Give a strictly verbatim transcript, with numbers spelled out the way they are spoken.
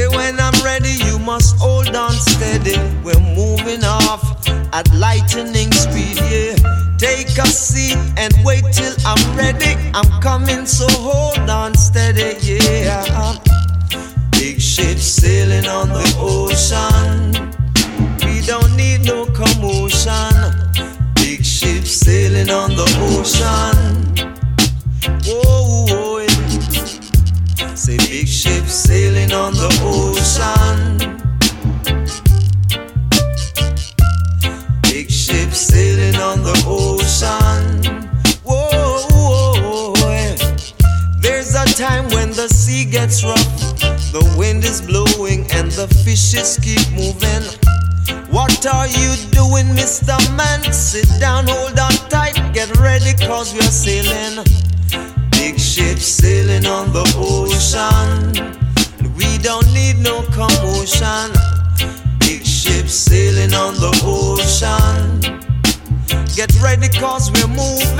Say when I'm ready, you must hold on steady. We're moving off at lightning speed, yeah. Take a seat and wait till I'm ready. I'm coming, so hold on steady, yeah. Big ship sailing on the ocean. We don't need no commotion. Big ship sailing on the ocean. Whoa, whoa, yeah. Say big ship sailing on the ocean. Big ship sailing on the ocean. Whoa, whoa, yeah. There's a time when the sea gets rough, the wind is blowing and the fishes keep moving. What are you doing, Mister Man? Sit down, hold on tight, get ready, cause we are sailing. Big ship sailing on the ocean. We don't need no commotion. Big ship sailing on the ocean. Get ready, cause we're moving.